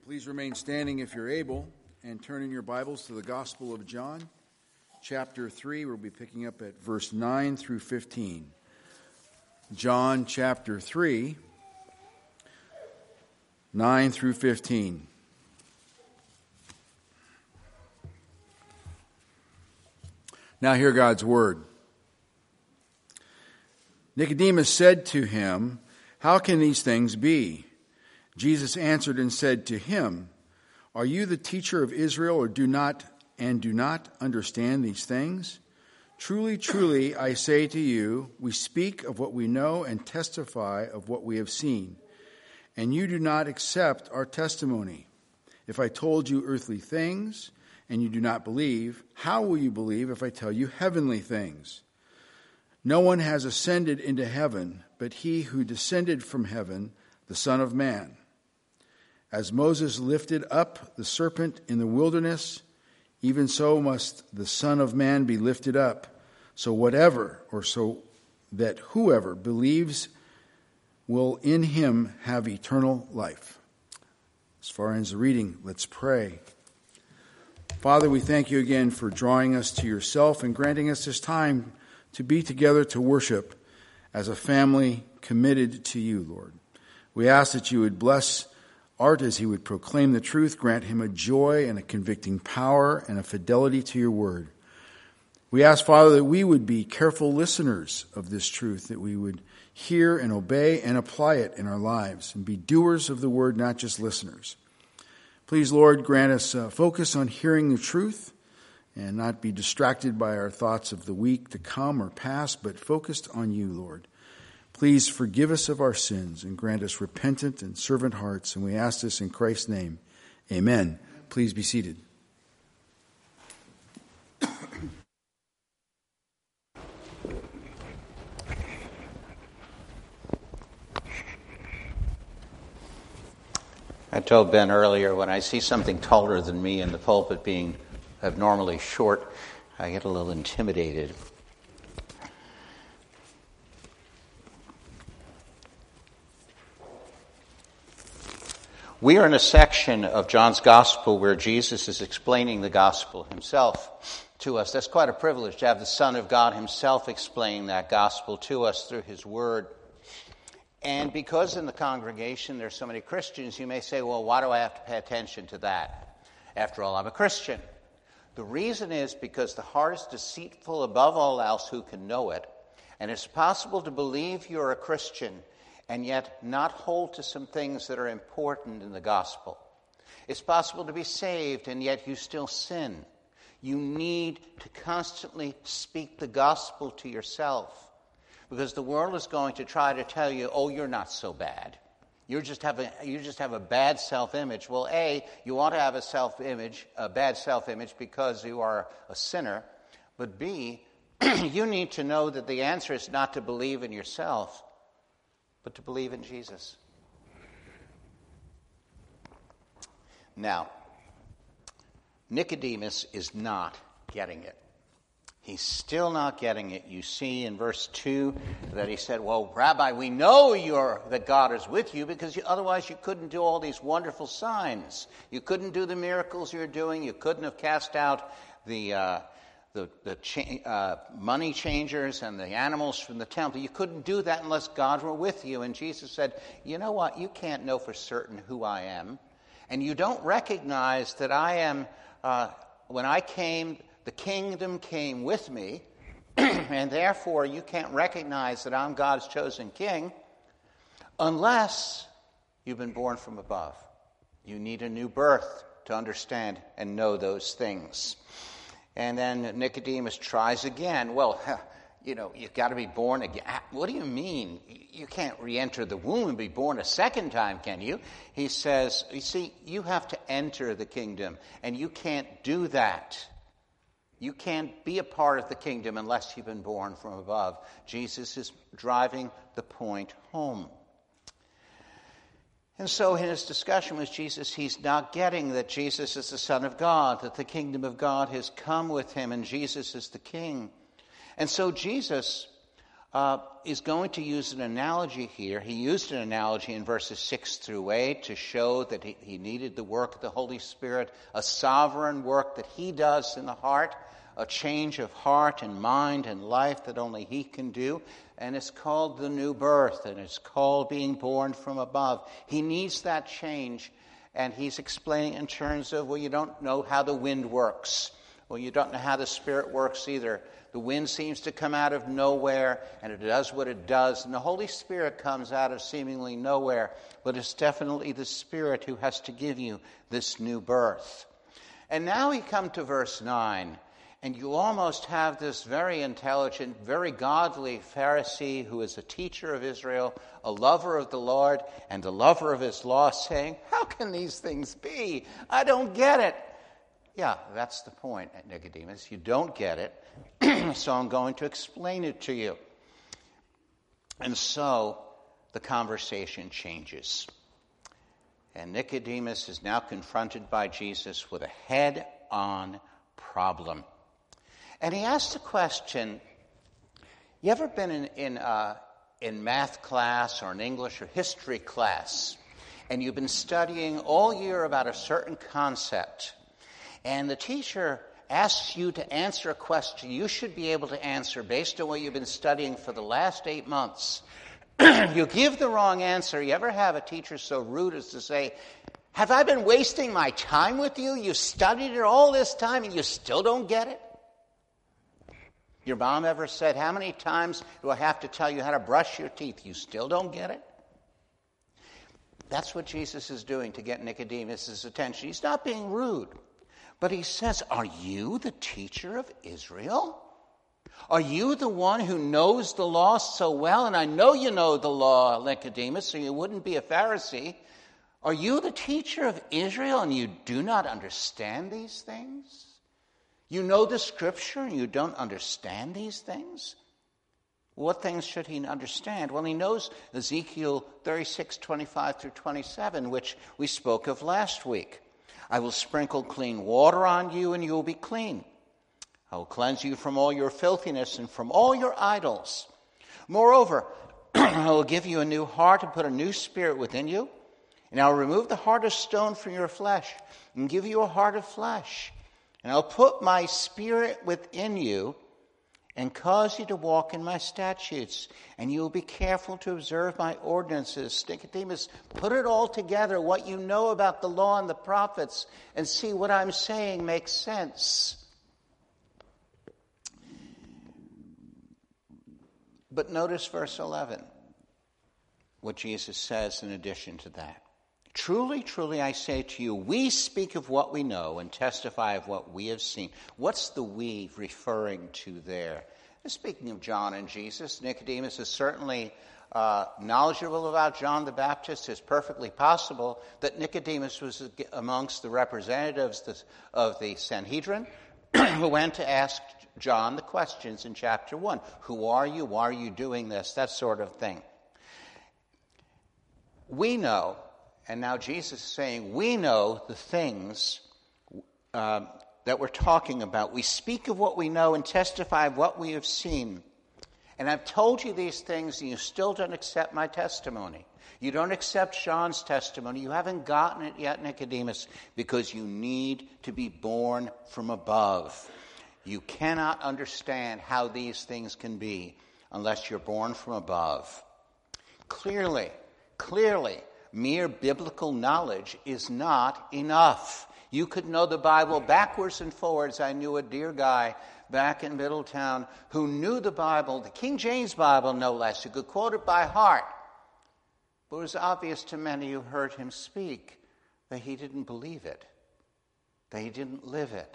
Please remain standing if you're able, and turn in your Bibles to the Gospel of John, chapter 3. We'll be picking up at verse 9 through 15. John chapter 3, 9 through 15. Now hear God's word. Nicodemus said to him, "How can these things be?" Jesus answered and said to him, "Are you the teacher of Israel, or do not understand these things? Truly, truly, I say to you, we speak of what we know and testify of what we have seen, and you do not accept our testimony. If I told you earthly things and you do not believe, how will you believe if I tell you heavenly things? No one has ascended into heaven but he who descended from heaven, the Son of Man. As Moses lifted up the serpent in the wilderness, even so must the Son of Man be lifted up, so that whoever believes will in him have eternal life." As far as the reading, let's pray. Father, we thank you again for drawing us to yourself and granting us this time to be together to worship as a family committed to you, Lord. We ask that you would bless Art as he would proclaim the truth, grant him a joy and a convicting power and a fidelity to your word. We ask, Father, that we would be careful listeners of this truth, that we would hear and obey and apply it in our lives and be doers of the word, not just listeners. Please, Lord, grant us focus on hearing the truth and not be distracted by our thoughts of the week to come or past, but focused on you, Lord. Please forgive us of our sins and grant us repentant and servant hearts. And we ask this in Christ's name. Amen. Please be seated. I told Ben earlier, when I see something taller than me in the pulpit being abnormally short, I get a little intimidated. We are in a section of John's Gospel where Jesus is explaining the Gospel himself to us. That's quite a privilege to have the Son of God himself explain that Gospel to us through his Word. And because in the congregation there's so many Christians, you may say, well, why do I have to pay attention to that? After all, I'm a Christian. The reason is because the heart is deceitful above all else, who can know it? And it's possible to believe you're a Christian and yet not hold to some things that are important in the gospel. It's possible to be saved and yet you still sin. You need to constantly speak the gospel to yourself, because the world is going to try to tell you, oh, you're not so bad. You just have a bad self-image. Well, A, you ought to have a bad self-image because you are a sinner. But B, you need to know that the answer is not to believe in yourself, but to believe in Jesus. Now, Nicodemus is not getting it. He's still not getting it. You see in verse 2 that he said, well, Rabbi, we know that God is with you, because otherwise you couldn't do all these wonderful signs. You couldn't do the miracles you're doing. You couldn't have cast out the money changers and the animals from the temple. You couldn't do that unless God were with you. And Jesus said, you know what? You can't know for certain who I am. And you don't recognize that I am, when I came, the kingdom came with me. And therefore you can't recognize that I'm God's chosen king unless you've been born from above. You need a new birth to understand and know those things. And then Nicodemus tries again. Well, you've got to be born again. What do you mean? You can't re-enter the womb and be born a second time, can you? He says, you see, you have to enter the kingdom, and you can't do that. You can't be a part of the kingdom unless you've been born from above. Jesus is driving the point home. And so in his discussion with Jesus, he's not getting that Jesus is the Son of God, that the kingdom of God has come with him, and Jesus is the King. And so Jesus is going to use an analogy here. He used an analogy in verses 6 through 8 to show that he needed the work of the Holy Spirit, a sovereign work that he does in the heart, a change of heart and mind and life that only he can do. And it's called the new birth, and it's called being born from above. He needs that change, and he's explaining in terms of, well, you don't know how the wind works. Well, you don't know how the Spirit works either. The wind seems to come out of nowhere, and it does what it does. And the Holy Spirit comes out of seemingly nowhere, but it's definitely the Spirit who has to give you this new birth. And now we come to verse 9, and you almost have this very intelligent, very godly Pharisee who is a teacher of Israel, a lover of the Lord, and a lover of his law, saying, how can these things be? I don't get it. Yeah, that's the point, Nicodemus. You don't get it, so I'm going to explain it to you. And so the conversation changes. And Nicodemus is now confronted by Jesus with a head-on problem. And he asks the question, you ever been in math class or in English or history class, and you've been studying all year about a certain concept, and the teacher asks you to answer a question you should be able to answer based on what you've been studying for the last 8 months. You give the wrong answer. You ever have a teacher so rude as to say, have I been wasting my time with you? You studied it all this time and you still don't get it? Your mom ever said, how many times do I have to tell you how to brush your teeth? You still don't get it? That's what Jesus is doing to get Nicodemus' attention. He's not being rude. But he says, are you the teacher of Israel? Are you the one who knows the law so well? And I know you know the law, Nicodemus, so you wouldn't be a Pharisee. Are you the teacher of Israel and you do not understand these things? You know the scripture and you don't understand these things? What things should he understand? Well, he knows Ezekiel 36:25-27, which we spoke of last week. I will sprinkle clean water on you, and you will be clean. I will cleanse you from all your filthiness and from all your idols. Moreover, I will give you a new heart and put a new spirit within you. And I will remove the heart of stone from your flesh and give you a heart of flesh. And I'll put my spirit within you and cause you to walk in my statutes. And you will be careful to observe my ordinances. Nicodemus, put it all together, what you know about the law and the prophets, and see what I'm saying makes sense. But notice verse 11, what Jesus says in addition to that. Truly, truly, I say to you, we speak of what we know and testify of what we have seen. What's the we referring to there? Speaking of John and Jesus, Nicodemus is certainly knowledgeable about John the Baptist. It's perfectly possible that Nicodemus was amongst the representatives of the Sanhedrin who went to ask John the questions in chapter 1. Who are you? Why are you doing this? That sort of thing. We know, and now Jesus is saying, we know the things that we're talking about. We speak of what we know and testify of what we have seen. And I've told you these things and you still don't accept my testimony. You don't accept John's testimony. You haven't gotten it yet, Nicodemus, because you need to be born from above. You cannot understand how these things can be unless you're born from above. Clearly, mere biblical knowledge is not enough. You could know the Bible backwards and forwards. I knew a dear guy back in Middletown who knew the Bible, the King James Bible no less, who could quote it by heart. But it was obvious to many who heard him speak that he didn't believe it, that he didn't live it.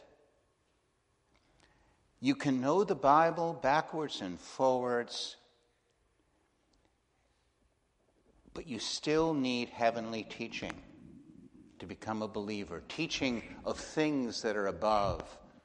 You can know the Bible backwards and forwards, but you still need heavenly teaching to become a believer, teaching of things that are above.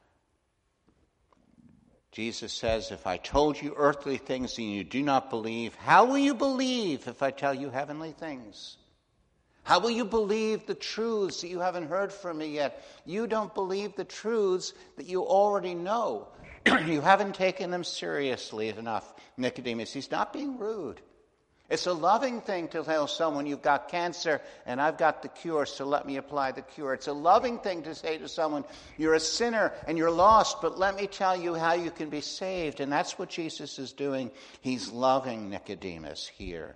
Jesus says, if I told you earthly things and you do not believe, how will you believe if I tell you heavenly things? How will you believe the truths that you haven't heard from me yet? You don't believe the truths that you already know. You haven't taken them seriously enough, Nicodemus. He's not being rude. It's a loving thing to tell someone, you've got cancer and I've got the cure, so let me apply the cure. It's a loving thing to say to someone, you're a sinner and you're lost, but let me tell you how you can be saved. And that's what Jesus is doing. He's loving Nicodemus here.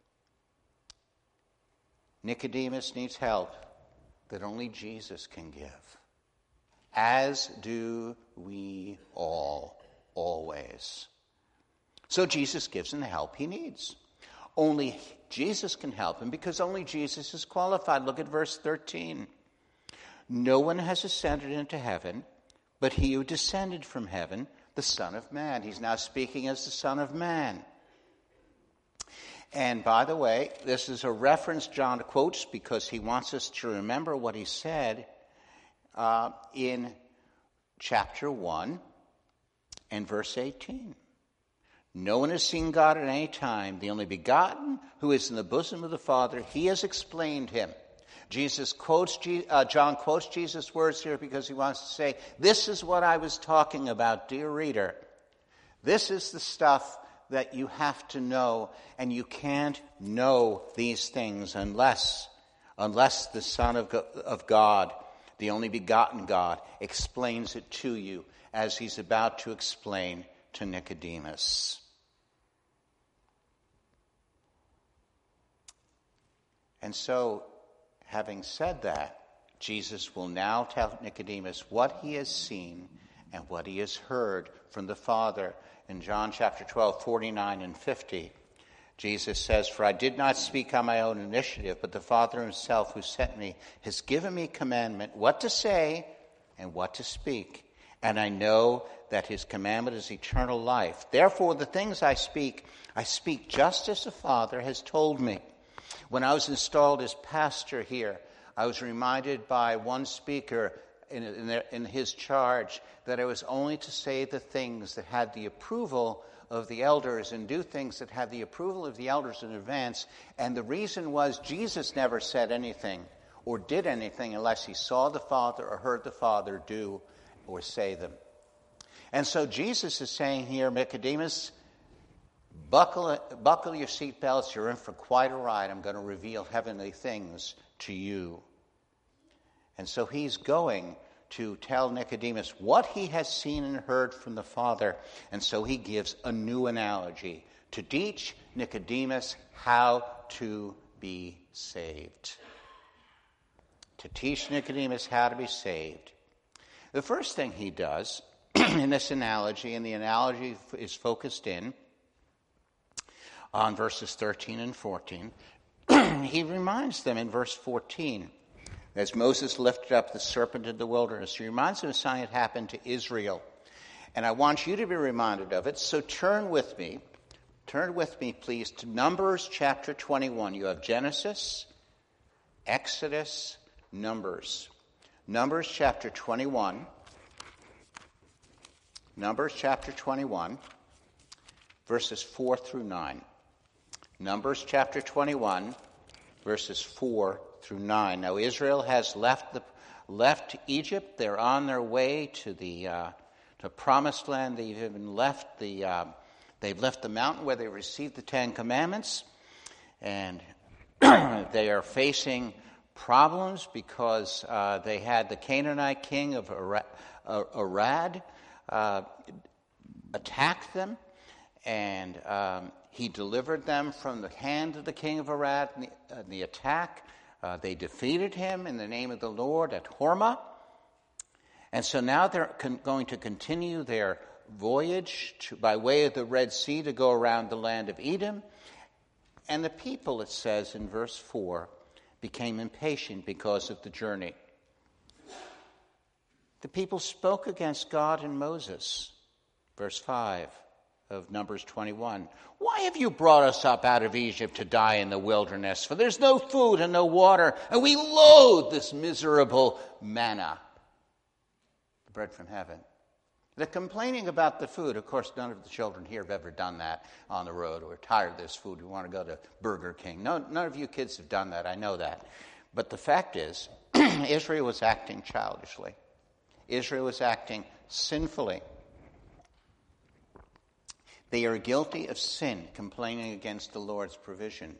Nicodemus needs help that only Jesus can give, as do we all, always. So Jesus gives him the help he needs. Only Jesus can help him because only Jesus is qualified. Look at verse 13. No one has ascended into heaven, but he who descended from heaven, the Son of Man. He's now speaking as the Son of Man. And by the way, this is a reference John quotes because he wants us to remember what he said in chapter 1 and verse 18. No one has seen God at any time. The only begotten who is in the bosom of the Father, he has explained him. John quotes Jesus' words here because he wants to say, this is what I was talking about, dear reader. This is the stuff that you have to know, and you can't know these things unless the Son of God, the only begotten God, explains it to you as he's about to explain to Nicodemus. And so, having said that, Jesus will now tell Nicodemus what he has seen and what he has heard from the Father. In John chapter 12, 49 and 50, Jesus says, for I did not speak on my own initiative, but the Father himself who sent me has given me commandment what to say and what to speak. And I know that his commandment is eternal life. Therefore, the things I speak just as the Father has told me. When I was installed as pastor here, I was reminded by one speaker in his charge that I was only to say the things that had the approval of the elders and do things that had the approval of the elders in advance. And the reason was Jesus never said anything or did anything unless he saw the Father or heard the Father do or say them. And so Jesus is saying here, Nicodemus, buckle your seatbelts. You're in for quite a ride. I'm going to reveal heavenly things to you. And so he's going to tell Nicodemus what he has seen and heard from the Father. And so he gives a new analogy to teach Nicodemus how to be saved. To teach Nicodemus how to be saved. The first thing he does in this analogy, and the analogy is focused in on verses 13 and 14, he reminds them in verse 14, as Moses lifted up the serpent in the wilderness, he reminds them of something that happened to Israel. And I want you to be reminded of it, so turn with me, please, to Numbers chapter 21. You have Genesis, Exodus, Numbers. Numbers chapter 21. Numbers chapter 21, verses 4 through 9. Numbers chapter 21, verses 4 through 9. Now Israel has left Egypt. They're on their way to the Promised Land. They've even left they've left the mountain where they received the Ten Commandments, and they are facing problems because they had the Canaanite king of Arad attack them, and he delivered them from the hand of the king of Arad in the attack. They defeated him in the name of the Lord at Hormah. And so now they're going to continue their voyage by way of the Red Sea to go around the land of Edom. And the people, it says in verse 4, became impatient because of the journey. The people spoke against God and Moses. Verse 5 of Numbers 21. Why have you brought us up out of Egypt to die in the wilderness? For there's no food and no water, and we loathe this miserable manna, the bread from heaven. They're complaining about the food. Of course, none of the children here have ever done that on the road. We're tired of this food. We want to go to Burger King. No, none of you kids have done that. I know that. But the fact is, Israel was acting childishly. Israel was acting sinfully. They are guilty of sin, complaining against the Lord's provision.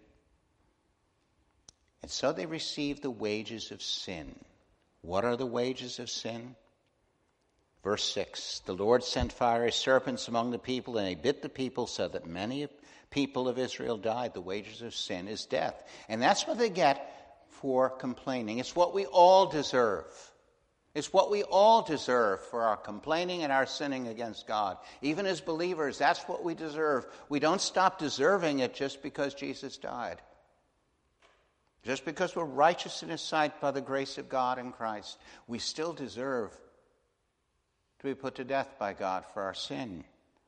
And so they receive the wages of sin. What are the wages of sin? Verse 6, the Lord sent fiery serpents among the people, and they bit the people so that many people of Israel died. The wages of sin is death. And that's what they get for complaining. It's what we all deserve. It's what we all deserve for our complaining and our sinning against God. Even as believers, that's what we deserve. We don't stop deserving it just because Jesus died. Just because we're righteous in His sight by the grace of God in Christ, we still deserve to be put to death by God for our sin.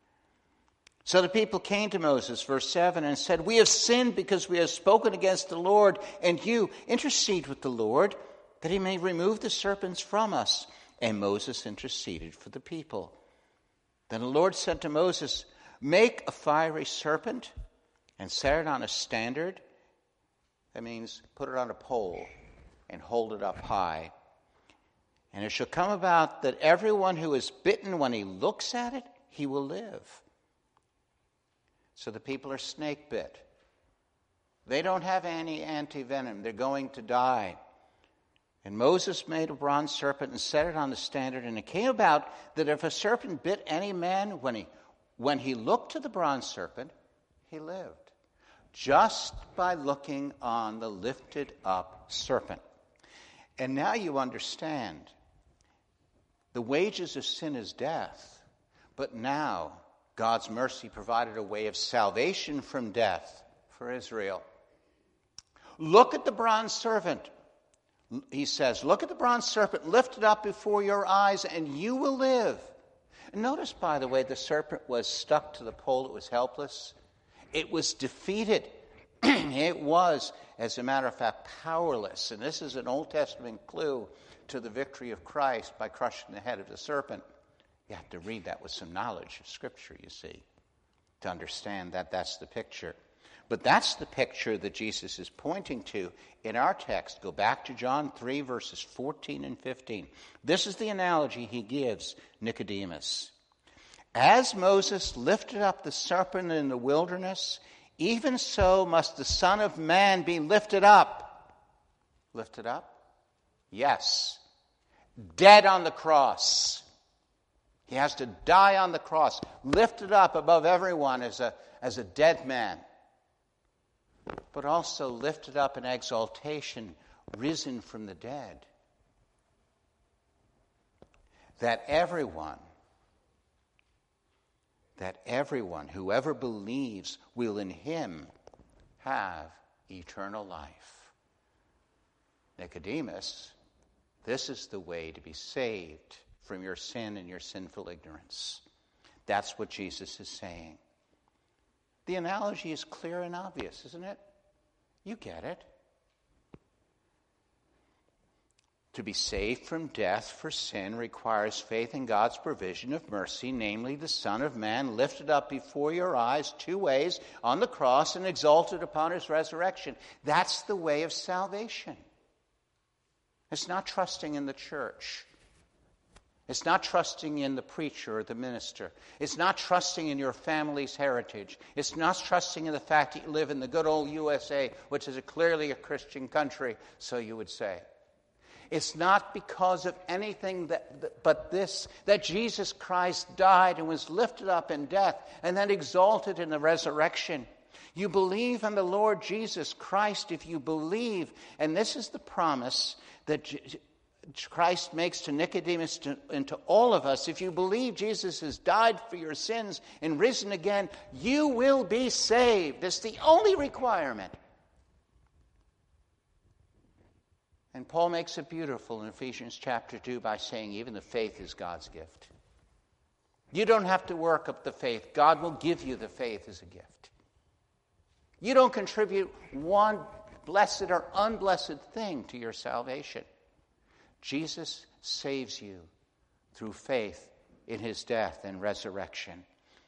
So the people came to Moses, verse 7, and said, "We have sinned because we have spoken against the Lord, and you intercede with the Lord, that He may remove the serpents from us." And Moses interceded for the people. Then the Lord said to Moses, "Make a fiery serpent and set it on a standard." That means put it on a pole and hold it up high. "And it shall come about that everyone who is bitten, when he looks at it, he will live." So the people are snake bit. They don't have any anti-venom. They're going to die. And Moses made a bronze serpent and set it on the standard. And it came about that if a serpent bit any man, when he looked to the bronze serpent, he lived. Just by looking on the lifted up serpent. And now you understand. The wages of sin is death. But now God's mercy provided a way of salvation from death for Israel. Look at the bronze serpent. He says, look at the bronze serpent lifted up before your eyes, and you will live. And notice, by the way, the serpent was stuck to the pole. It was helpless. It was defeated. It was, as a matter of fact, powerless. And this is an Old Testament clue to the victory of Christ by crushing the head of the serpent. You have to read that with some knowledge of Scripture, you see, to understand that that's the picture. But that's the picture that Jesus is pointing to in our text. Go back to John 3, verses 14 and 15. This is the analogy he gives Nicodemus. "As Moses lifted up the serpent in the wilderness, even so must the Son of Man be lifted up." Lifted up? Yes. Dead on the cross. He has to die on the cross, lifted up above everyone as a dead man, but also lifted up in exaltation, risen from the dead. That everyone, whoever believes, will in Him have eternal life. Nicodemus, this is the way to be saved from your sin and your sinful ignorance. That's what Jesus is saying. The analogy is clear and obvious, isn't it? You get it. To be saved from death for sin requires faith in God's provision of mercy, namely the Son of Man lifted up before your eyes 2 ways, on the cross and exalted upon His resurrection. That's the way of salvation. It's not trusting in the church. It's not trusting in the preacher or the minister. It's not trusting in your family's heritage. It's not trusting in the fact that you live in the good old USA, which is clearly a Christian country, so you would say. It's not because of anything but this, that Jesus Christ died and was lifted up in death and then exalted in the resurrection. You believe in the Lord Jesus Christ if you believe, and this is the promise that Christ makes to Nicodemus and to all of us. If you believe Jesus has died for your sins and risen again, you will be saved. That's the only requirement. And Paul makes it beautiful in Ephesians chapter 2 by saying even the faith is God's gift. You don't have to work up the faith. God will give you the faith as a gift. You don't contribute one blessed or unblessed thing to your salvation. Jesus saves you through faith in His death and resurrection.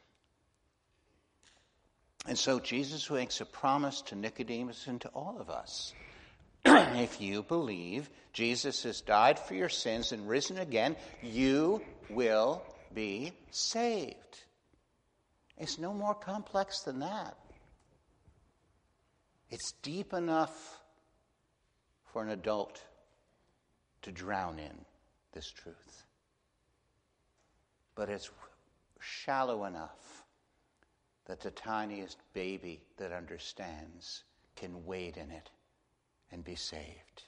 And so Jesus makes a promise to Nicodemus and to all of us. If you believe Jesus has died for your sins and risen again, you will be saved. It's no more complex than that. It's deep enough for an adult to drown in this truth. But it's shallow enough that the tiniest baby that understands can wade in it and be saved.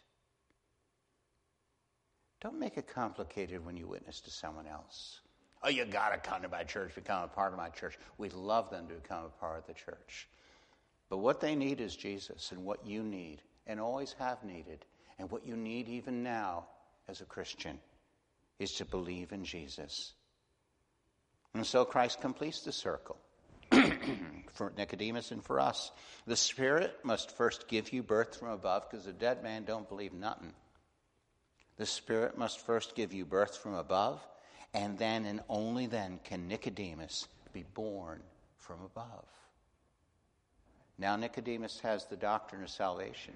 Don't make it complicated when you witness to someone else. Oh, you got to come to my church, become a part of my church. We'd love them to become a part of the church. But what they need is Jesus, and what you need, and always have needed, and what you need even now as a Christian, is to believe in Jesus. And so Christ completes the circle. For Nicodemus and for us, the Spirit must first give you birth from above, because the dead man don't believe nothing. The Spirit must first give you birth from above, and then and only then can Nicodemus be born from above. Now Nicodemus has the doctrine of salvation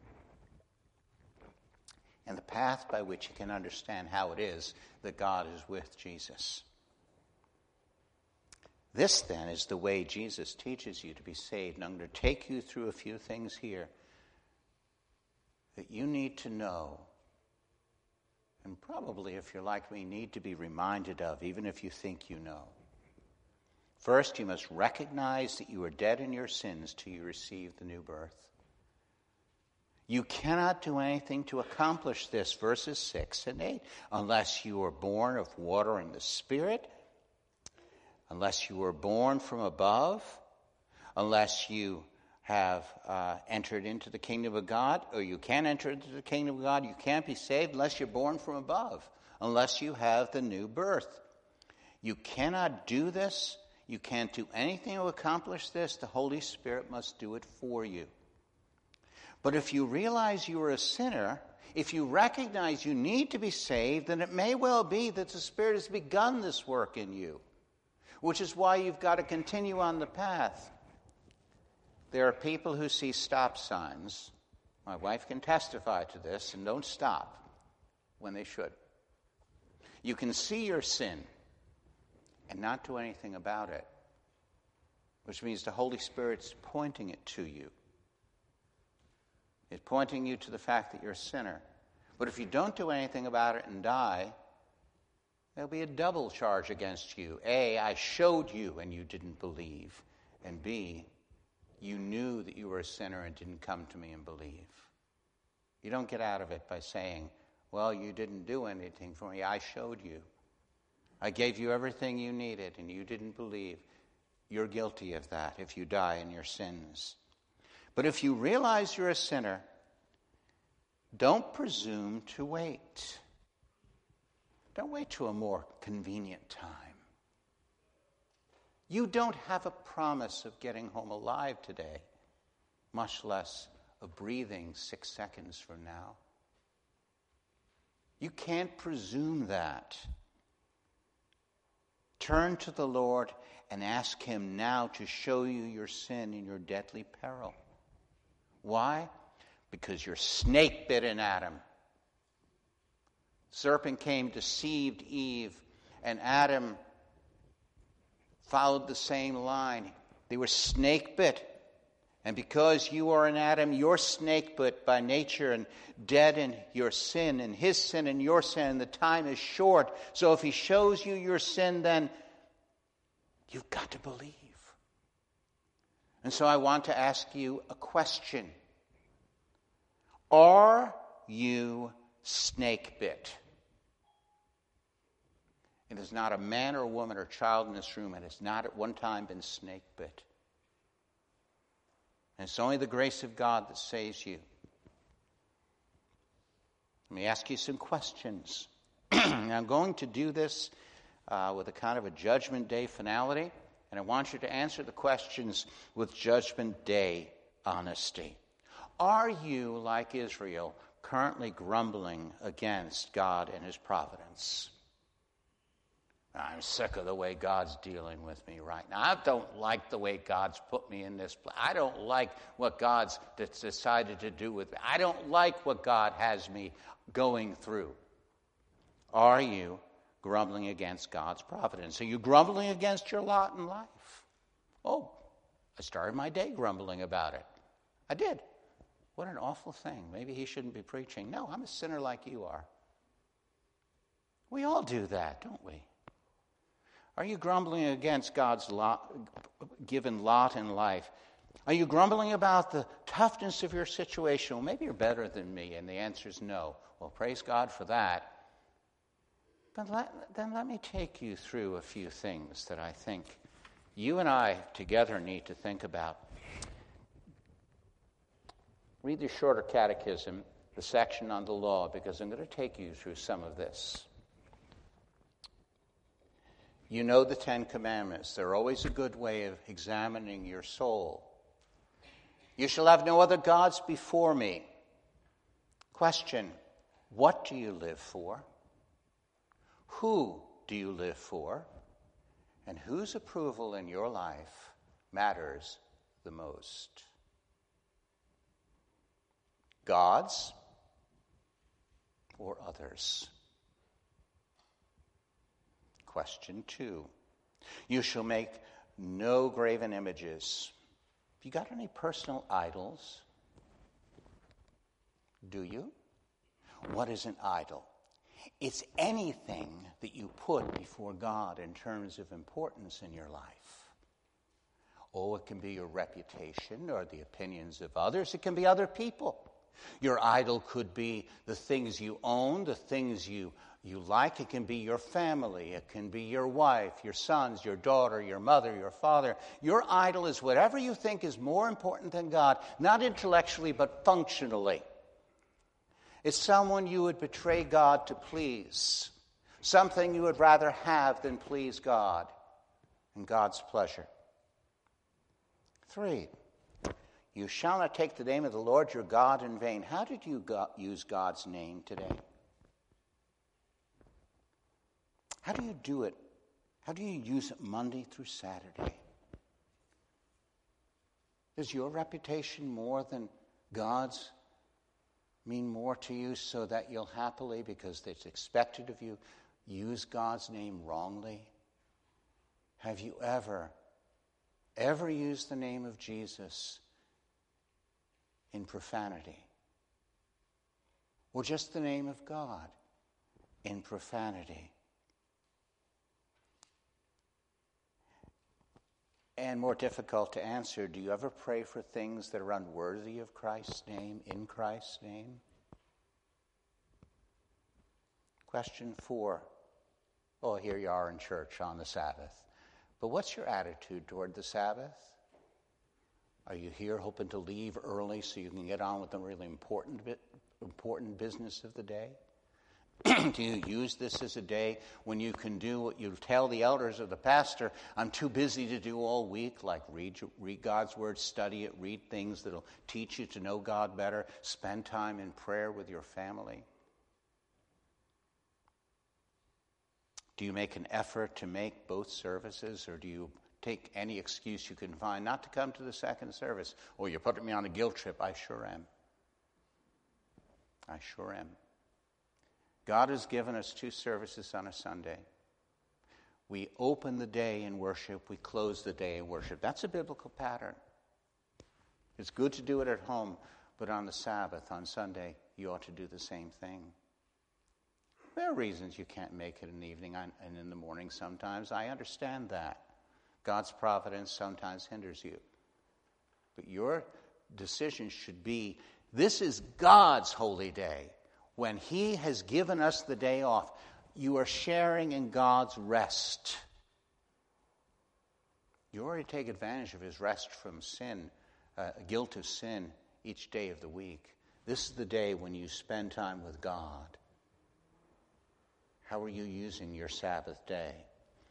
and the path by which he can understand how it is that God is with Jesus. This, then, is the way Jesus teaches you to be saved. And I'm going to take you through a few things here that you need to know, and probably, if you're like me, need to be reminded of, even if you think you know. First, you must recognize that you are dead in your sins till you receive the new birth. You cannot do anything to accomplish this, verses 6 and 8, unless you are born of water and the Spirit, unless you were born from above, unless you have entered into the kingdom of God, or you can't enter into the kingdom of God. You can't be saved unless you're born from above, unless you have the new birth. You cannot do this. You can't do anything to accomplish this. The Holy Spirit must do it for you. But if you realize you are a sinner, if you recognize you need to be saved, then it may well be that the Spirit has begun this work in you, which is why you've got to continue on the path. There are people who see stop signs. My wife can testify to this, and don't stop when they should. You can see your sin and not do anything about it, which means the Holy Spirit's pointing it to you. It's pointing you to the fact that you're a sinner. But if you don't do anything about it and die, there'll be a double charge against you. A, I showed you and you didn't believe. And B, you knew that you were a sinner and didn't come to me and believe. You don't get out of it by saying, well, you didn't do anything for me. I showed you. I gave you everything you needed and you didn't believe. You're guilty of that if you die in your sins. But if you realize you're a sinner, don't presume to wait. Don't wait to a more convenient time. You don't have a promise of getting home alive today, much less of breathing 6 seconds from now. You can't presume that. Turn to the Lord and ask Him now to show you your sin and your deadly peril. Why? Because you're snake bit in Adam. Serpent came, deceived Eve, and Adam followed the same line. They were snake bit. And because you are in Adam, you're snake bit by nature and dead in your sin, and his sin and your sin, and the time is short. So if he shows you your sin, then you've got to believe. And so I want to ask you a question. Are you snake bit? It is not a man or woman or child in this room that has not at one time been snake bit. And it's only the grace of God that saves you. Let me ask you some questions. I'm going to do this with a kind of a Judgment Day finality, and I want you to answer the questions with Judgment Day honesty. Are you, like Israel, currently grumbling against God and His providence? I'm sick of the way God's dealing with me right now. I don't like the way God's put me in this place. I don't like what God's decided to do with me. I don't like what God has me going through. Are you grumbling against God's providence? Are you grumbling against your lot in life? Oh, I started my day grumbling about it. I did. What an awful thing. Maybe he shouldn't be preaching. No, I'm a sinner like you are. We all do that, don't we? Are you grumbling against God's given lot in life? Are you grumbling about the toughness of your situation? Well, maybe you're better than me, and the answer is no. Well, praise God for that. But then let me take you through a few things that I think you and I together need to think about. Read the Shorter Catechism, the section on the law, because I'm going to take you through some of this. You know the Ten Commandments. They're always a good way of examining your soul. You shall have no other gods before me. Question, what do you live for? Who do you live for? And whose approval in your life matters the most? God's or others? Question 2. You shall make no graven images. You got any personal idols? Do you? What is an idol? It's anything that you put before God in terms of importance in your life. Oh, it can be your reputation or the opinions of others. It can be other people. Your idol could be the things you own, the things you like. It can be your family. It can be your wife, your sons, your daughter, your mother, your father. Your idol is whatever you think is more important than God, not intellectually but functionally. It's someone you would betray God to please, something you would rather have than please God and God's pleasure. 3. You shall not take the name of the Lord your God in vain. How did you use God's name today? How do you do it? How do you use it Monday through Saturday? Does your reputation more than God's mean more to you so that you'll happily, because it's expected of you, use God's name wrongly? Have you ever used the name of Jesus in profanity? Or just the name of God in profanity? And more difficult to answer, do you ever pray for things that are unworthy of Christ's name, in Christ's name? Question 4. Oh, here you are in church on the Sabbath. But what's your attitude toward the Sabbath? Are you here hoping to leave early so you can get on with the really important business of the day? Do you use this as a day when you can do what you tell the elders or the pastor, I'm too busy to do all week, like read God's word, study it, read things that'll teach you to know God better, spend time in prayer with your family? Do you make an effort to make both services, or do you take any excuse you can find not to come to the second service? Or you're putting me on a guilt trip. I sure am. I sure am. God has given us 2 services on a Sunday. We open the day in worship. We close the day in worship. That's a biblical pattern. It's good to do it at home, but on the Sabbath, on Sunday, you ought to do the same thing. There are reasons you can't make it in the evening and in the morning sometimes. I understand that. God's providence sometimes hinders you. But your decision should be, this is God's holy day. When He has given us the day off, you are sharing in God's rest. You already take advantage of His rest from sin, guilt of sin, each day of the week. This is the day when you spend time with God. How are you using your Sabbath day?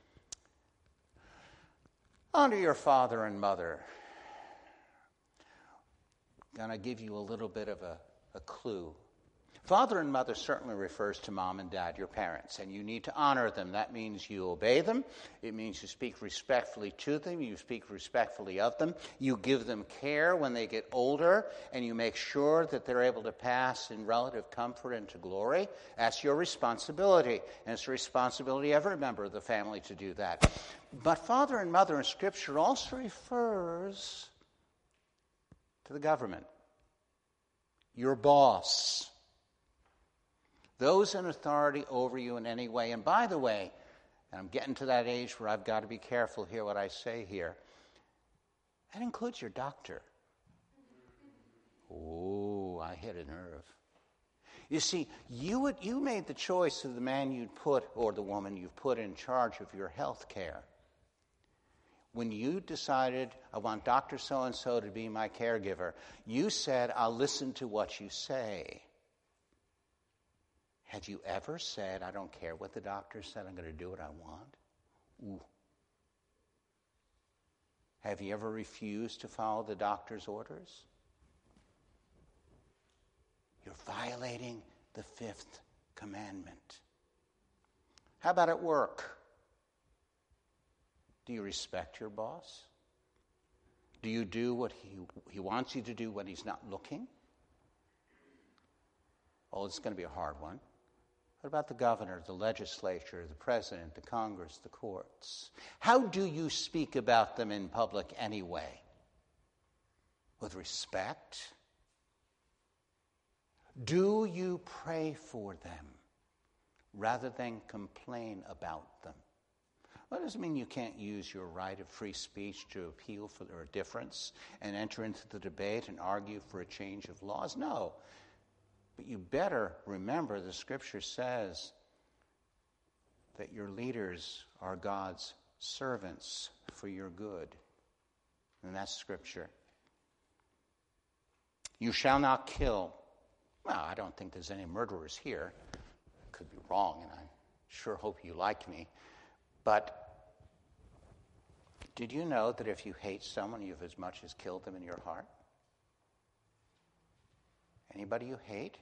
Honor your father and mother. I'm going to give you a little bit of a clue. Father and mother certainly refers to mom and dad, your parents, and you need to honor them. That means you obey them. It means you speak respectfully to them. You speak respectfully of them. You give them care when they get older, and you make sure that they're able to pass in relative comfort into glory. That's your responsibility, and it's the responsibility of every member of the family to do that. But father and mother in Scripture also refers to the government, your boss, those in authority over you in any way. And by the way, and I'm getting to that age where I've got to be careful here what I say here, that includes your doctor. Oh, I hit a nerve. You see, you made the choice of the man you'd put, or the woman you've put in charge of your health care. When you decided, I want Dr. So-and-so to be my caregiver, you said, I'll listen to what you say. Had you ever said, I don't care what the doctor said, I'm going to do what I want? Ooh. Have you ever refused to follow the doctor's orders? You're violating the 5th commandment. How about at work? Do you respect your boss? Do you do what he wants you to do when he's not looking? Oh, it's going to be a hard one. What about the governor, the legislature, the president, the Congress, the courts? How do you speak about them in public anyway? With respect? Do you pray for them rather than complain about them? Well, that doesn't mean you can't use your right of free speech to appeal for their difference and enter into the debate and argue for a change of laws. No. But you better remember the Scripture says that your leaders are God's servants for your good. And that's Scripture. You shall not kill. Well, I don't think there's any murderers here. I could be wrong, and I sure hope you like me. But did you know that if you hate someone, you've as much as killed them in your heart? Anybody you hate?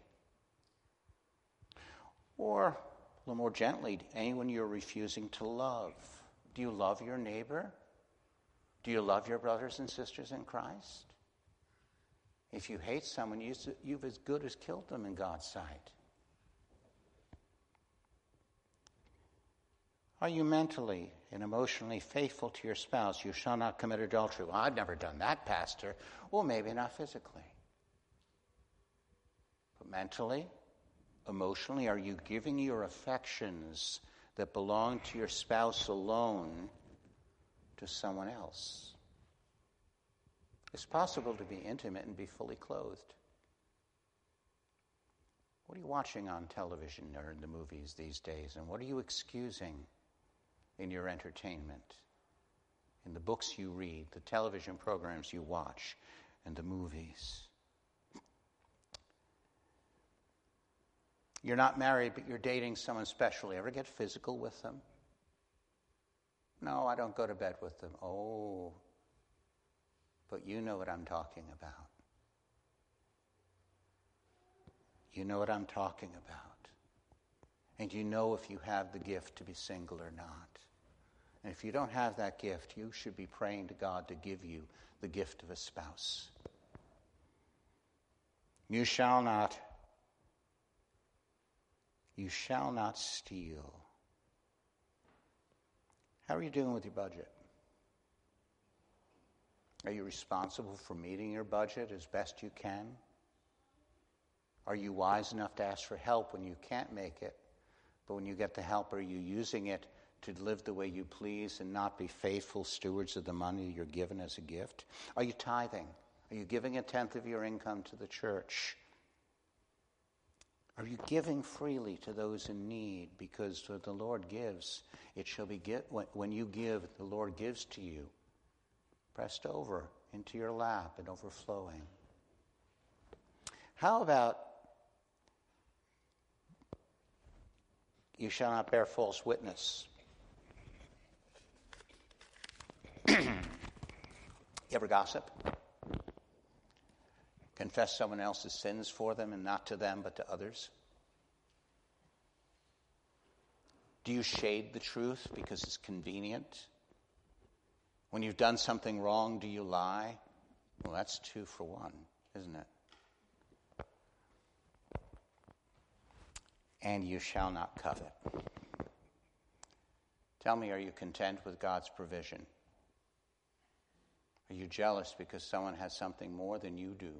Or, a little more gently, anyone you're refusing to love? Do you love your neighbor? Do you love your brothers and sisters in Christ? If you hate someone, you've as good as killed them in God's sight. Are you mentally and emotionally faithful to your spouse? You shall not commit adultery. Well, I've never done that, Pastor. Well, maybe not physically. But mentally, emotionally, are you giving your affections that belong to your spouse alone to someone else? It's possible to be intimate and be fully clothed. What are you watching on television or in the movies these days? And what are you excusing in your entertainment, in the books you read, the television programs you watch, and the movies? You're not married, but you're dating someone special. You ever get physical with them? No, I don't go to bed with them. Oh, but you know what I'm talking about. You know what I'm talking about. And you know if you have the gift to be single or not. And if you don't have that gift, you should be praying to God to give you the gift of a spouse. You shall not steal. How are you doing with your budget? Are you responsible for meeting your budget as best you can? Are you wise enough to ask for help when you can't make it? But when you get the help, are you using it to live the way you please and not be faithful stewards of the money you're given as a gift? Are you tithing? Are you giving 1/10 of your income to the church? Are you giving freely to those in need? Because what the Lord gives, it shall be when you give, the Lord gives to you, pressed over into your lap and overflowing. How about you shall not bear false witness? You ever gossip? Confess someone else's sins for them and not to them but to others? Do you shade the truth because it's convenient? When you've done something wrong, do you lie? Well, that's 2 for 1, isn't it? And you shall not covet. Tell me, are you content with God's provision? Are you jealous because someone has something more than you do?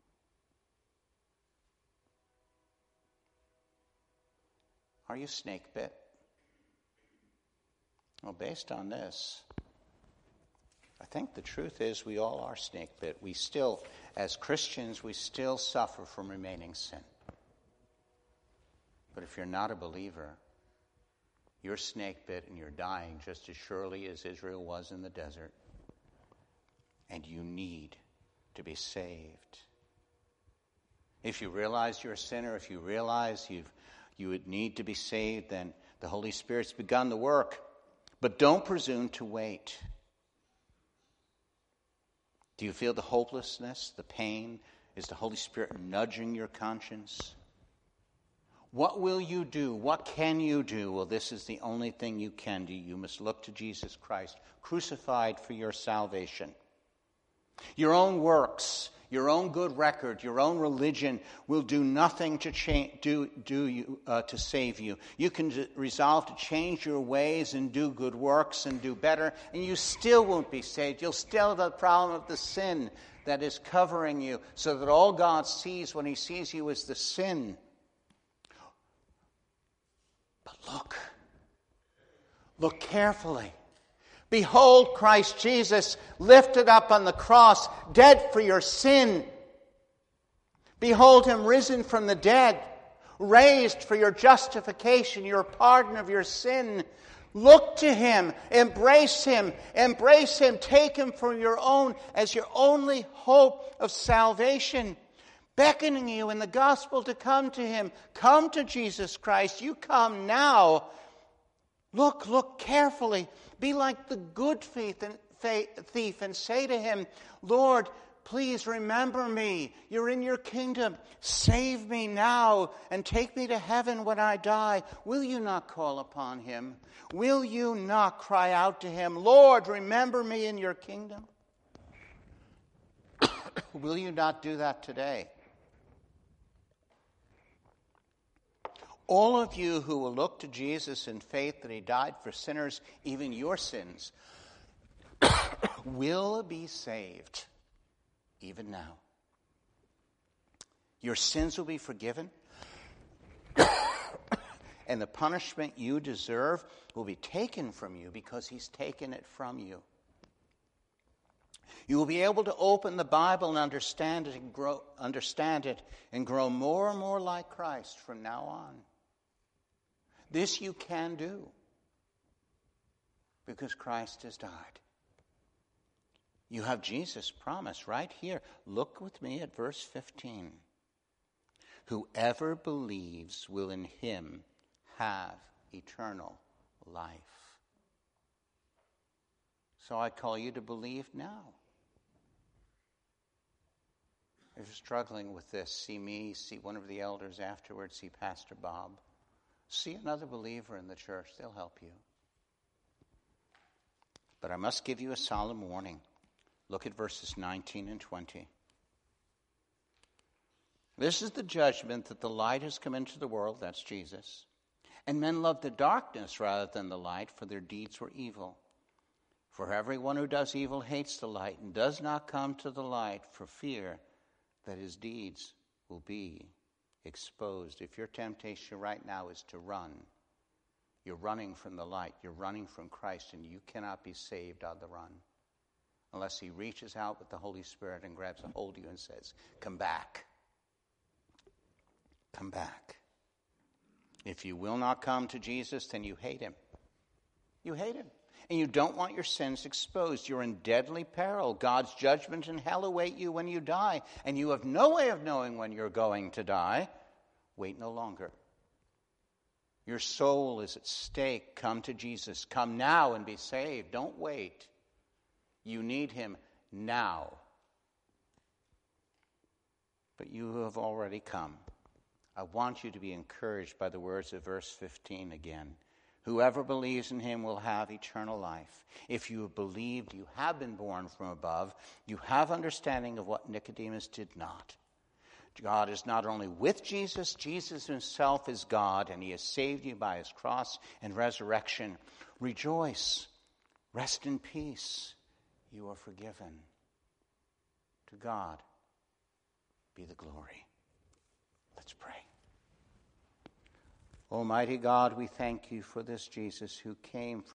Are you snake bit? Well, based on this, I think the truth is we all are snake bit. We still, as Christians, we still suffer from remaining sin. But if you're not a believer, you're snake bit and you're dying just as surely as Israel was in the desert. And you need to be saved. If you realize you're a sinner, if you realize you would need to be saved, then the Holy Spirit's begun the work. But don't presume to wait. Do you feel the hopelessness, the pain? Is the Holy Spirit nudging your conscience? What will you do? What can you do? Well, this is the only thing you can do. You must look to Jesus Christ, crucified for your salvation. Your own works, your own good record, your own religion will do nothing to to save you. You can resolve to change your ways and do good works and do better, and you still won't be saved. You'll still have the problem of the sin that is covering you, so that all God sees when he sees you is the sin. But look carefully. Behold Christ Jesus lifted up on the cross, dead for your sin. Behold him risen from the dead, raised for your justification, your pardon of your sin. Look to him, embrace him, take him for your own, as your only hope of salvation. Beckoning you in the gospel to come to him. Come to Jesus Christ. You come now. Look carefully. Be like the good thief and say to him, Lord, please remember me. You're in your kingdom. Save me now and take me to heaven when I die. Will you not call upon him? Will you not cry out to him, Lord, remember me in your kingdom? Will you not do that today? All of you who will look to Jesus in faith that he died for sinners, even your sins, will be saved even now. Your sins will be forgiven, and the punishment you deserve will be taken from you because he's taken it from you. You will be able to open the Bible and understand it and grow more and more like Christ from now on. This you can do because Christ has died. You have Jesus' promise right here. Look with me at verse 15. Whoever believes will in him have eternal life. So I call you to believe now. If you're struggling with this, see me, see one of the elders afterwards, see Pastor Bob. See another believer in the church. They'll help you. But I must give you a solemn warning. Look at verses 19 and 20. This is the judgment that the light has come into the world, that's Jesus. And men love the darkness rather than the light, for their deeds were evil. For everyone who does evil hates the light and does not come to the light for fear that his deeds will be exposed. If your temptation right now is to run, you're running from the light, you're running from Christ, and you cannot be saved on the run unless he reaches out with the Holy Spirit and grabs a hold of you and says, come back. Come back. If you will not come to Jesus, then you hate him. You hate him. And you don't want your sins exposed. You're in deadly peril. God's judgment and hell await you when you die. And you have no way of knowing when you're going to die. Wait no longer. Your soul is at stake. Come to Jesus. Come now and be saved. Don't wait. You need him now. but you have already come. I want you to be encouraged by the words of verse 15 again. Whoever believes in him will have eternal life. If you have believed, you have been born from above. You have understanding of what Nicodemus did not. God is not only with Jesus, Jesus himself is God, and he has saved you by his cross and resurrection. Rejoice. Rest in peace. You are forgiven. To God be the glory. Let's pray. Almighty God, we thank you for this Jesus who came